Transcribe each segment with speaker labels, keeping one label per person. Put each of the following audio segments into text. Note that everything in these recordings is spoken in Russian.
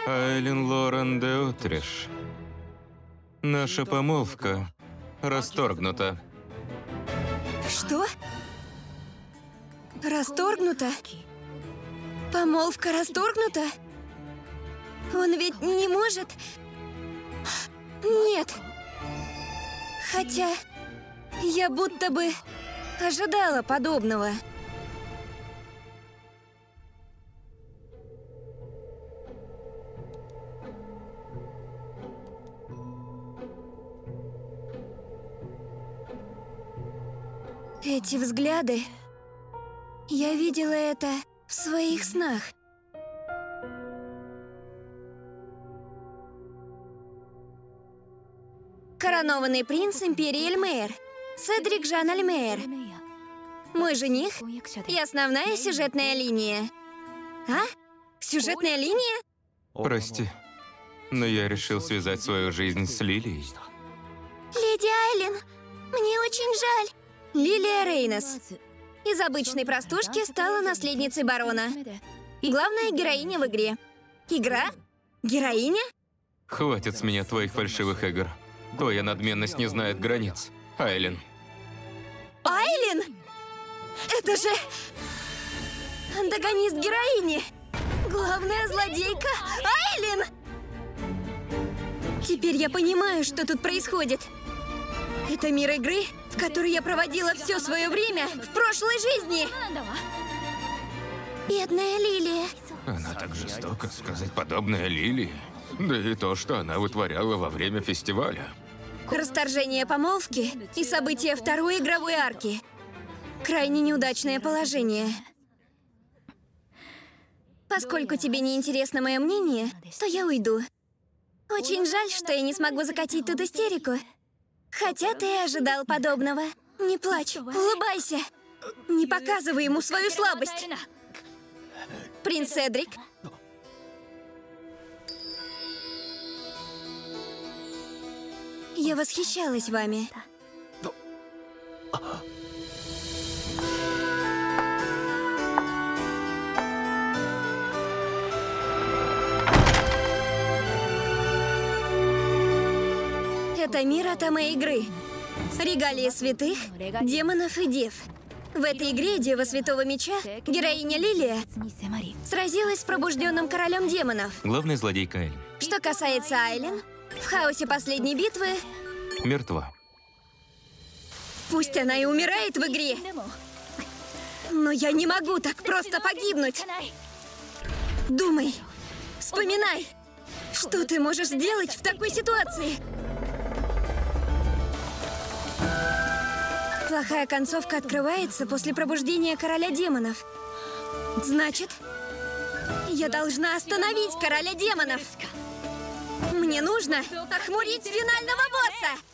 Speaker 1: Айлин Лорен де Утриш. Наша помолвка расторгнута.
Speaker 2: Что? Расторгнута? Помолвка расторгнута? Он ведь не может... Нет. Хотя я будто бы ожидала подобного. Эти взгляды... Я видела это в своих снах. Коронованный принц Империи Эльмейр, Седрик Жан Эльмейр. Мой жених и основная сюжетная линия. А? Сюжетная линия?
Speaker 1: Прости, но я решил связать свою жизнь с Лилией.
Speaker 2: Леди Айлин, мне очень жаль. Лилия Рейнос. Из обычной простушки стала наследницей барона. Главная героиня в игре. Игра? Героиня?
Speaker 1: Хватит с меня твоих фальшивых игр. Твоя надменность не знает границ, Айлин.
Speaker 2: Айлин? Это же... антагонист героини. Главная злодейка Айлин! Теперь я понимаю, что тут происходит. Это мир игры, в которой я проводила все свое время в прошлой жизни. Бедная Лилия.
Speaker 1: Она так жестоко сказать подобное Лилии. Да и то, что она вытворяла во время фестиваля.
Speaker 2: Расторжение помолвки и события второй игровой арки. Крайне неудачное положение. Поскольку тебе не интересно мое мнение, то я уйду. Очень жаль, что я не смогу закатить тут истерику. Хотя ты ожидал подобного. Не плачь, улыбайся. Не показывай ему свою слабость. Принц Седрик. Я восхищалась вами. Это мир от моей игры. Регалии святых, демонов и дев. В этой игре Дева Святого Меча, героиня Лилия, сразилась с пробужденным королем демонов.
Speaker 1: Главная злодейка Айлин.
Speaker 2: Что касается Айлин, в хаосе последней битвы...
Speaker 1: Мертва.
Speaker 2: Пусть она и умирает в игре, но я не могу так просто погибнуть. Думай, вспоминай, что ты можешь сделать в такой ситуации. Плохая концовка открывается после пробуждения короля демонов. Значит, я должна остановить короля демонов. Мне нужно охмурить финального босса.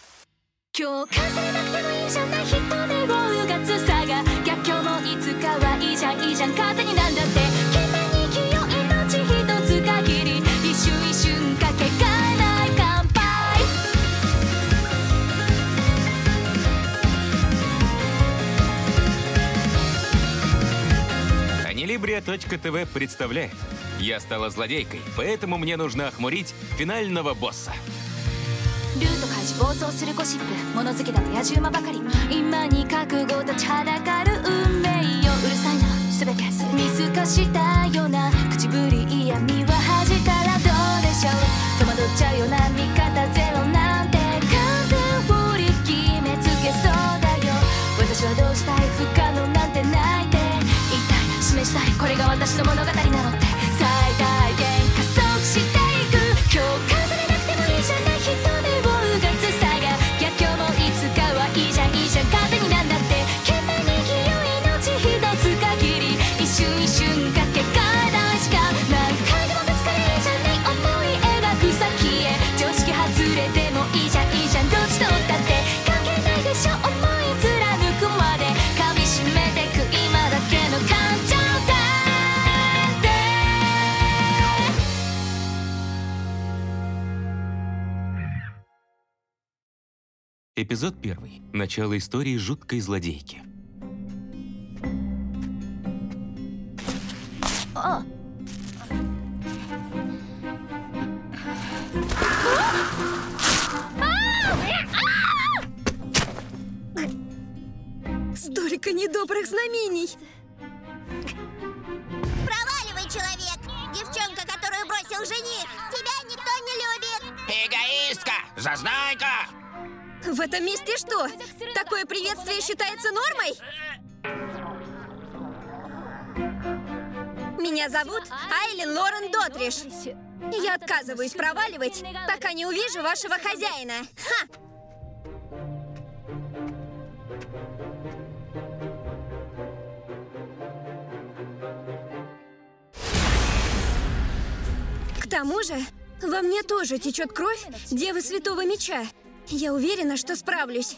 Speaker 1: Анилибрия.тв представляет. Я стала злодейкой, поэтому мне нужно охмурить финального босса.
Speaker 3: ルート開始暴走するゴシップ物好きだと野獣馬ばかり今に覚悟とちはだかる運命ようるさいな全て見透かしたような口ぶり嫌味は恥じたらどうでしょう戸惑っちゃうような味方ゼロなんて完全振り決めつけそうだよ私はどうしたい不可能なんてないで言いたい示したいこれが私の物語なのって最大限加速していく共感されなくてもいいじゃない人で勝手になんだって決めに生きよう命一つ限り一瞬一瞬かけがえないしか何回でもぶつかれいいじゃない思い描く先へ常識外れてもいいじゃんいいじゃんどっちとったって関係ないでしょ思い貫くまで噛みしめてく今だけの感情だって
Speaker 1: Эпизод 1. Начало истории жуткой злодейки.
Speaker 2: Сколько недобрых знамений!
Speaker 4: Проваливай, человек! Девчонка, которую бросил жених! Тебя никто не любит!
Speaker 5: Эгоистка! Зазнайка!
Speaker 2: В этом месте что? Такое приветствие считается нормой? Меня зовут Айлин Лорен Дотриш. Я отказываюсь проваливать, пока не увижу вашего хозяина. Ха! К тому же, во мне тоже течет кровь Девы Святого Меча. Я уверена, что справлюсь.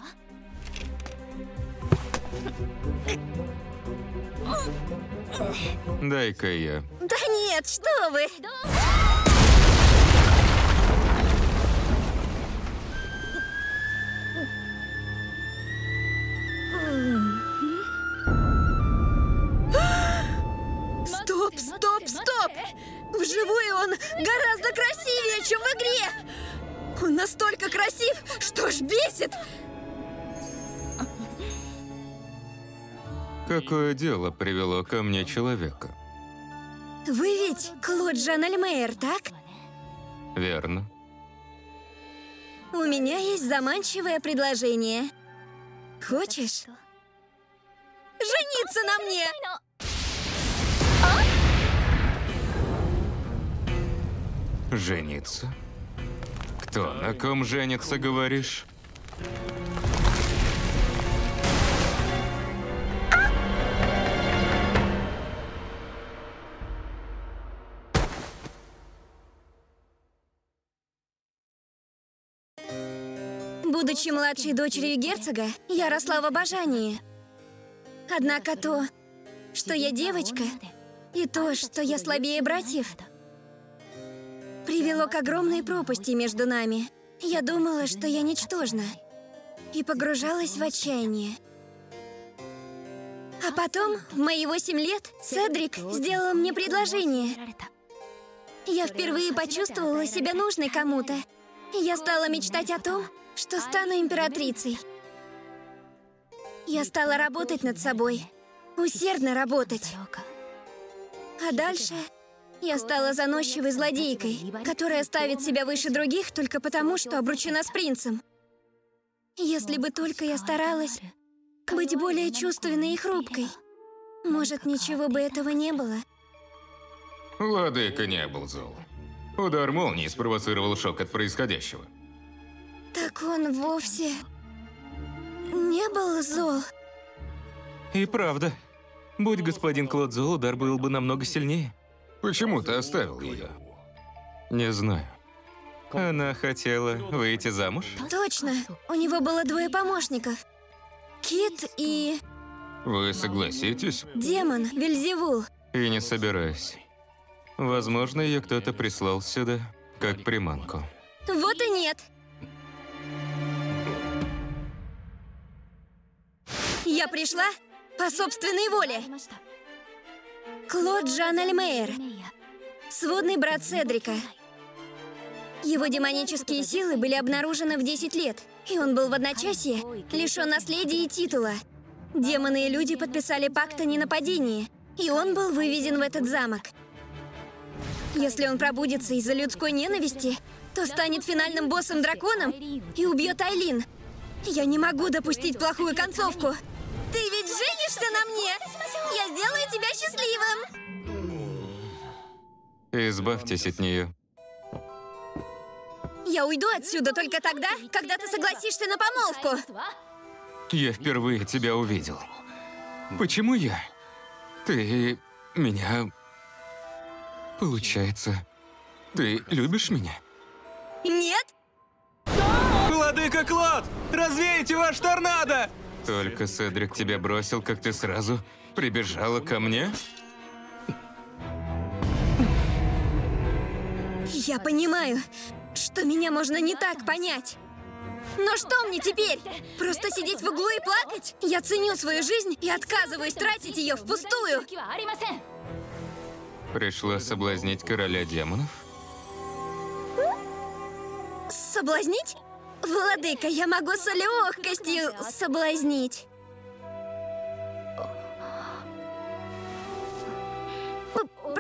Speaker 1: Дай-ка я.
Speaker 2: Да нет, что вы! Стоп, стоп, стоп! Вживую он гораздо красивее, чем в игре! Он настолько красив, что аж бесит!
Speaker 1: Какое дело привело ко мне человека?
Speaker 2: Вы ведь Клод Жан Альмейер, так?
Speaker 1: Верно.
Speaker 2: У меня есть заманчивое предложение. Хочешь жениться на мне?
Speaker 1: Жениться? Кто на ком женится, говоришь?
Speaker 2: Будучи младшей дочерью герцога, я росла в обожании. Однако то, что я девочка, и то, что я слабее братьев, привело к огромной пропасти между нами. Я думала, что я ничтожна, и погружалась в отчаяние. А потом, в мои 8 лет, Седрик сделал мне предложение. Я впервые почувствовала себя нужной кому-то. Я стала мечтать о том, что стану императрицей. Я стала работать над собой, усердно работать. А дальше я стала заносчивой злодейкой, которая ставит себя выше других только потому, что обручена с принцем. Если бы только я старалась быть более чувственной и хрупкой, может, ничего бы этого не было.
Speaker 1: Владыка не был зол. Удар молнии спровоцировал шок от происходящего.
Speaker 2: Так он вовсе не был зол.
Speaker 1: И правда. Будь господин Клод зол, удар был бы намного сильнее. Почему ты оставил ее? Не знаю. Она хотела выйти замуж?
Speaker 2: Точно. У него было 2 помощников. Кит и...
Speaker 1: Вы согласитесь?
Speaker 2: демон Вельзевул.
Speaker 1: И не собираюсь. Возможно, ее кто-то прислал сюда, как приманку.
Speaker 2: Вот и нет. Я пришла по собственной воле. Клод Жан Альмейер, сводный брат Седрика. Его демонические силы были обнаружены в 10 лет, и он был в одночасье лишен наследия и титула. Демоны и люди подписали пакт о ненападении, и он был вывезен в этот замок. Если он пробудится из-за людской ненависти, то станет финальным боссом-драконом и убьет Айлин. Я не могу допустить плохую концовку. Ты ведь женишься на мне? Я сделаю тебя счастливым.
Speaker 1: Избавьтесь от нее.
Speaker 2: Я уйду отсюда только тогда, когда ты согласишься на помолвку.
Speaker 1: Я впервые тебя увидел. Почему я? Ты меня... Получается, ты любишь меня?
Speaker 2: Нет?
Speaker 1: Владыка Клод! Развейте ваш торнадо! Только Седрик тебя бросил, как ты сразу прибежала ко мне?
Speaker 2: Я понимаю, что меня можно не так понять. Но что мне теперь? Просто сидеть в углу и плакать? Я ценю свою жизнь и отказываюсь тратить ее впустую.
Speaker 1: Пришла соблазнить короля демонов?
Speaker 2: Соблазнить? Владыка, я могу с легкостью соблазнить.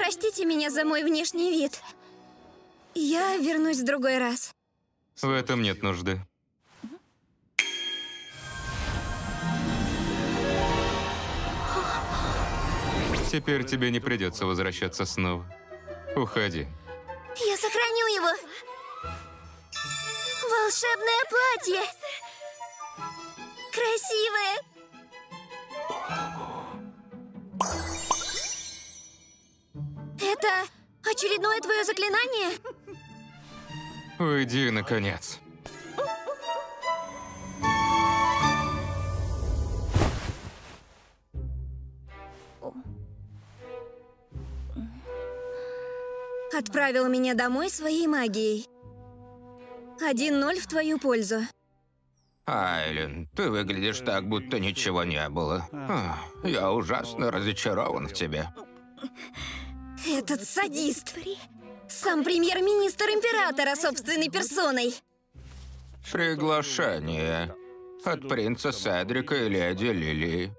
Speaker 2: Простите меня за мой внешний вид. Я вернусь в другой раз.
Speaker 1: В этом нет нужды. Теперь тебе не придется возвращаться снова. Уходи.
Speaker 2: Я сохраню его. Волшебное платье. Красивое. Это очередное твое заклинание?
Speaker 1: Уйди, наконец.
Speaker 2: Отправил меня домой своей магией. 1-0 в твою пользу.
Speaker 5: Айлин, ты выглядишь так, будто ничего не было. Я ужасно разочарован в тебе.
Speaker 2: Этот садист. Сам премьер-министр императора собственной персоной.
Speaker 5: Приглашение от принца Седрика и леди Лилии.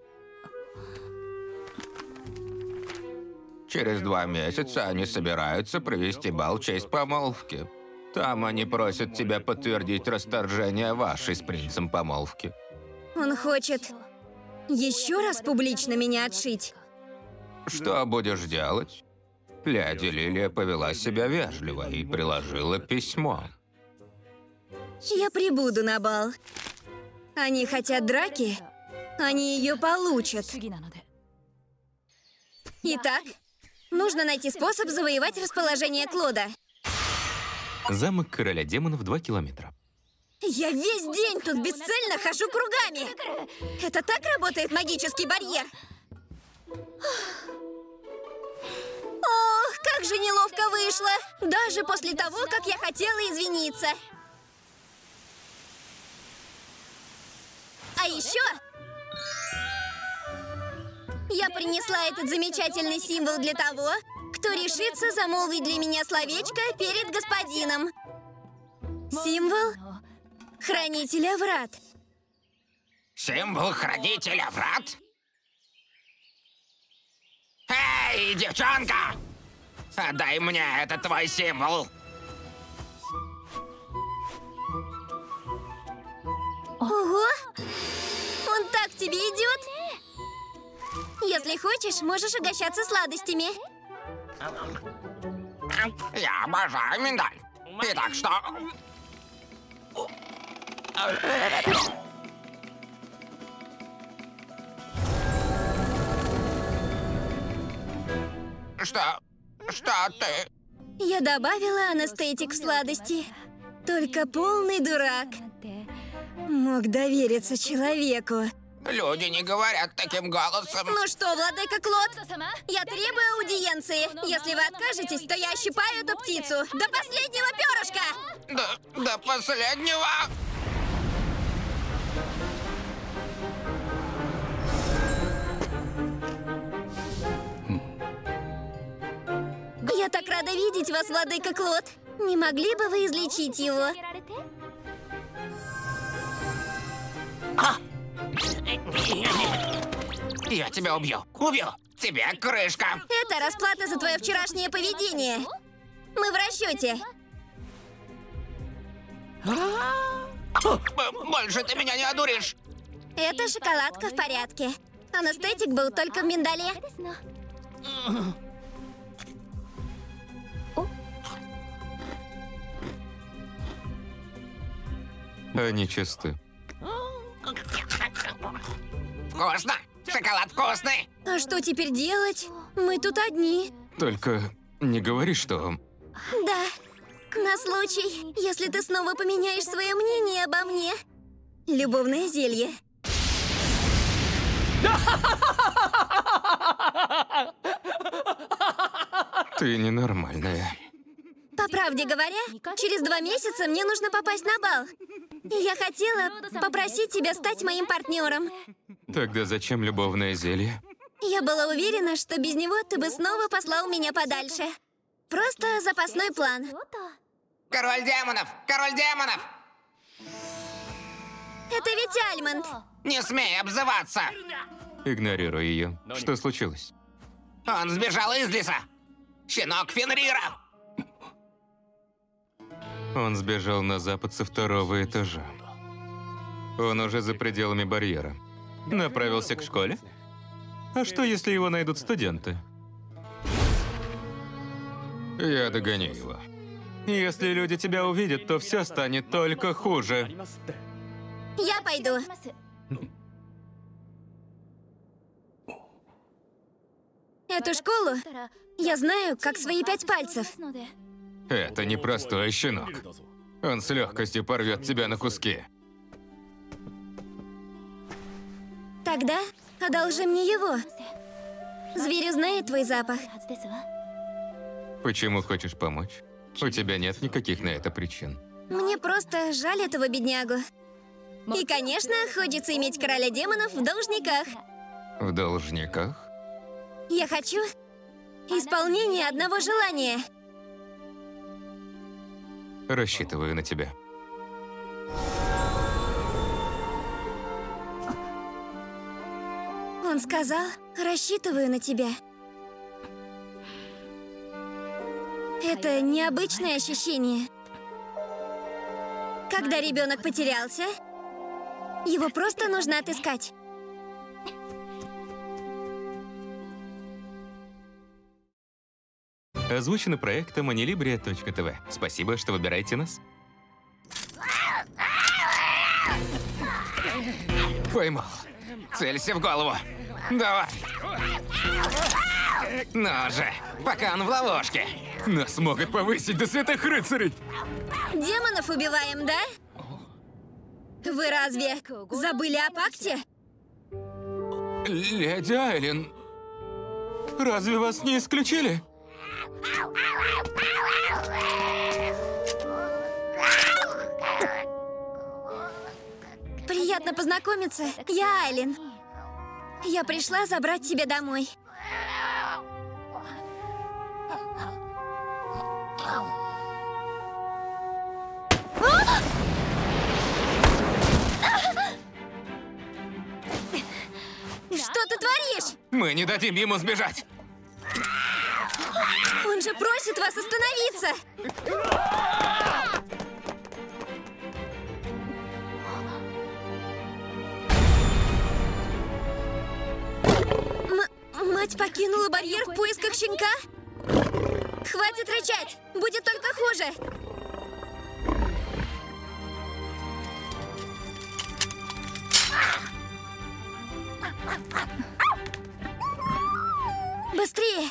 Speaker 5: Через 2 месяца они собираются провести бал в честь помолвки. Там они просят тебя подтвердить расторжение вашей с принцем помолвки.
Speaker 2: Он хочет еще раз публично меня отшить.
Speaker 5: Что будешь делать? Леди Лилия повела себя вежливо и приложила письмо.
Speaker 2: Я прибуду на бал. Они хотят драки, они ее получат. Итак, нужно найти способ завоевать расположение Клода.
Speaker 1: Замок короля демонов 2 километра.
Speaker 2: Я весь день тут бесцельно хожу кругами. Это так работает магический барьер? Ох, как же неловко вышло. Даже после того, как я хотела извиниться. А еще я принесла этот замечательный символ для того, кто решится замолвить для меня словечко перед господином. Символ Хранителя Врат.
Speaker 5: Символ Хранителя Врат? Эй, девчонка! Отдай мне этот твой символ.
Speaker 2: Ого! Он так тебе идет? Если хочешь, можешь угощаться сладостями.
Speaker 5: Я обожаю миндаль. Итак, что? Что ты?
Speaker 2: Я добавила анестетик в сладости. Только полный дурак мог довериться человеку.
Speaker 5: Люди не говорят таким голосом.
Speaker 2: Ну что, владыка Клод, я требую аудиенции. Если вы откажетесь, то я ощипаю эту птицу до последнего перышка.
Speaker 5: До последнего.
Speaker 2: Я так рада видеть вас, владыка Клод. Не могли бы вы излечить его?
Speaker 5: Я тебя убью. Убью. Тебе крышка.
Speaker 2: Это расплата за твое вчерашнее поведение. Мы в расчете.
Speaker 5: Больше ты меня не одуришь.
Speaker 2: Эта шоколадка в порядке. Анестетик был только в миндале.
Speaker 1: Они чисты.
Speaker 5: Вкусно. Шоколад вкусный.
Speaker 2: А что теперь делать? Мы тут одни.
Speaker 1: Только не говори, что...
Speaker 2: Да. На случай, если ты снова поменяешь свое мнение обо мне. Любовное зелье.
Speaker 1: Ты ненормальная.
Speaker 2: По правде говоря, через 2 месяца мне нужно попасть на бал. И я хотела попросить тебя стать моим партнером.
Speaker 1: Тогда зачем любовное зелье?
Speaker 2: Я была уверена, что без него ты бы снова послал меня подальше. Просто запасной план.
Speaker 5: Король демонов! Король демонов!
Speaker 2: Это ведь Альмонд.
Speaker 5: Не смей обзываться!
Speaker 1: Игнорируй ее. Что случилось?
Speaker 5: Он сбежал из леса. Щенок Фенрира!
Speaker 1: Он сбежал на запад со 2-го этажа. Он уже за пределами барьера. Направился к школе? А что, если его найдут студенты? Я догоню его. Если люди тебя увидят, то все станет только хуже.
Speaker 2: Я пойду. Эту школу я знаю, как свои 5 пальцев.
Speaker 1: Это непростой щенок. Он с легкостью порвет тебя на куски.
Speaker 2: Тогда одолжи мне его. Зверь узнает твой запах.
Speaker 1: Почему хочешь помочь? У тебя нет никаких на это причин.
Speaker 2: Мне просто жаль этого беднягу. И, конечно, хочется иметь короля демонов в должниках.
Speaker 1: В должниках?
Speaker 2: Я хочу исполнения одного желания.
Speaker 1: Рассчитываю на тебя.
Speaker 2: Он сказал, рассчитываю на тебя. Это необычное ощущение. Когда ребенок потерялся, его просто нужно отыскать.
Speaker 1: Озвучено проектом Anilibria.tv. Спасибо, что выбираете нас.
Speaker 5: Поймал. Целься в голову. Давай. Ну же, пока он в ловушке.
Speaker 1: Нас могут повысить до святых рыцарей.
Speaker 2: Демонов убиваем, да? Вы разве забыли о пакте?
Speaker 1: Леди Айлин, разве вас не исключили?
Speaker 2: Приятно познакомиться. Я Айлин. Я пришла забрать тебя домой. Что ты творишь?
Speaker 1: Мы не дадим ему сбежать.
Speaker 2: Он же просит вас остановиться. Мать покинула барьер в поисках щенка? Хватит рычать! Будет только хуже! Быстрее!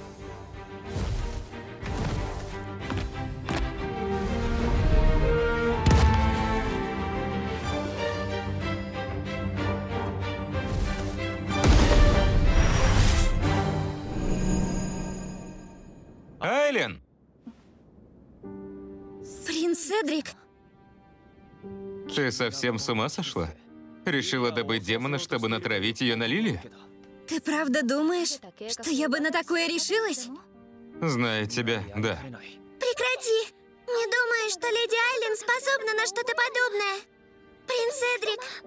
Speaker 1: Айлин!
Speaker 2: Принц Седрик!
Speaker 1: Ты совсем с ума сошла? Решила добыть демона, чтобы натравить ее на Лили?
Speaker 2: Ты правда думаешь, что я бы на такое решилась?
Speaker 1: Зная тебя, да.
Speaker 2: Прекрати! Не думаю, что леди Айлин способна на что-то подобное. Принц Седрик!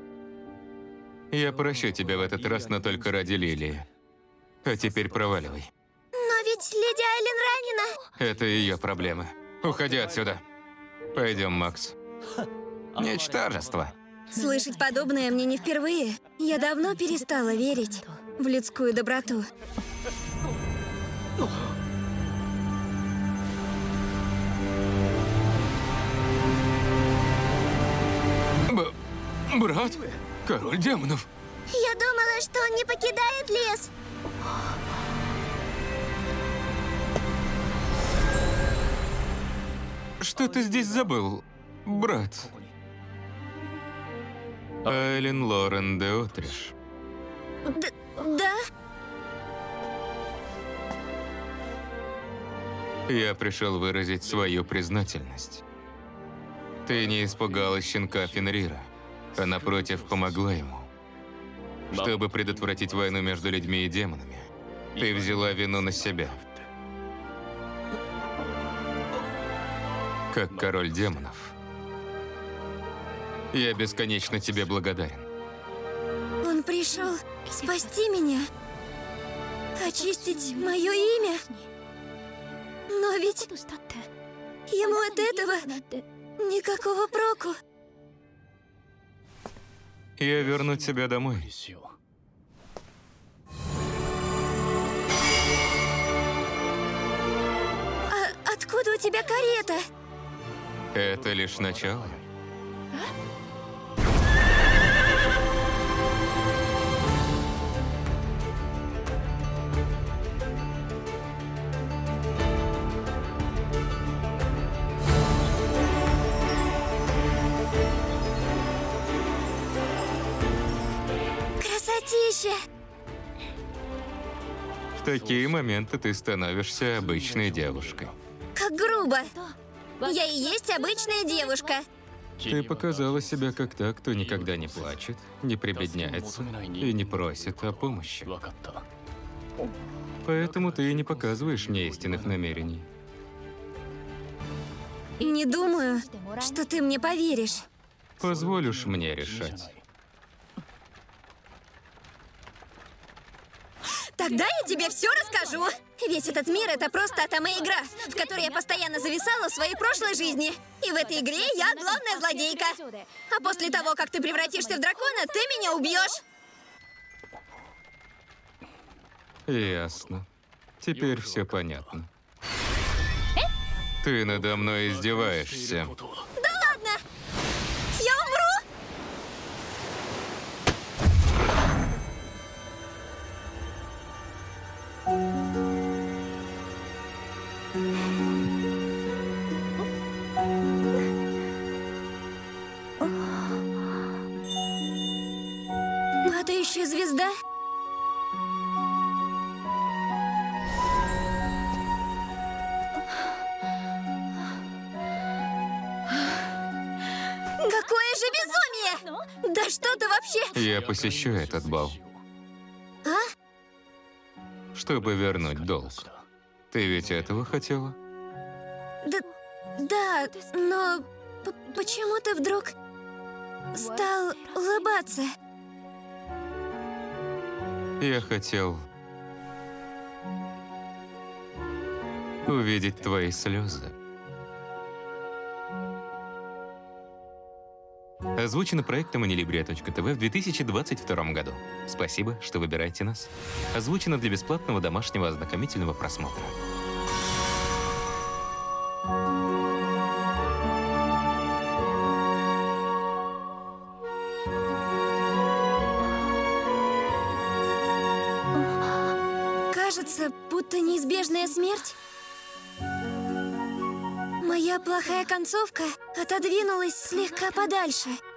Speaker 1: Я прощу тебя в этот раз, но только ради Лилии. А теперь проваливай.
Speaker 2: Но ведь леди Айлин ранена.
Speaker 1: Это ее проблемы. Уходи отсюда. Пойдем, Макс.
Speaker 5: Ничтожество.
Speaker 2: Слышать подобное мне не впервые. Я давно перестала верить в людскую доброту.
Speaker 1: Брат? Король демонов?
Speaker 2: Я думала, что он не покидает лес.
Speaker 1: Что ты здесь забыл, брат? Айлин Лорен де Отриш.
Speaker 2: Да?
Speaker 1: Я пришел выразить свою признательность. Ты не испугалась щенка Фенрира, а напротив помогла ему. Чтобы предотвратить войну между людьми и демонами, ты взяла вину на себя. Как король демонов, я бесконечно тебе благодарен.
Speaker 2: Он пришел спасти меня, очистить мое имя. ведь ему от этого никакого проку.
Speaker 1: Я верну тебя домой.
Speaker 2: А откуда у тебя карета?
Speaker 1: Это лишь начало.
Speaker 2: Красотища!
Speaker 1: В такие моменты ты становишься обычной девушкой.
Speaker 2: Как грубо. Я и есть обычная девушка.
Speaker 1: Ты показала себя как та, кто никогда не плачет, не прибедняется и не просит о помощи. Поэтому ты и не показываешь мне истинных намерений.
Speaker 2: Не думаю, что ты мне поверишь.
Speaker 1: Позволишь мне решать.
Speaker 2: Тогда я тебе все расскажу. Весь этот мир — это просто атоме-игра, в которой я постоянно зависала в своей прошлой жизни. И в этой игре я главная злодейка. А после того, как ты превратишься в дракона, ты меня убьешь.
Speaker 1: Ясно. Теперь все понятно. Ты надо мной издеваешься.
Speaker 2: Да ладно! Я умру? Падающая звезда? Какое же безумие! Да что ты вообще...
Speaker 1: Я посещу этот бал.
Speaker 2: А?
Speaker 1: Чтобы вернуть долг. Ты ведь этого хотела?
Speaker 2: Да, но почему ты вдруг стал улыбаться?
Speaker 1: Я хотел увидеть твои слезы. Озвучено проектом Anilibria.tv в 2022 году. Спасибо, что выбираете нас. Озвучено для бесплатного домашнего ознакомительного просмотра.
Speaker 2: Кажется, будто неизбежная смерть. Моя плохая концовка отодвинулась слегка подальше.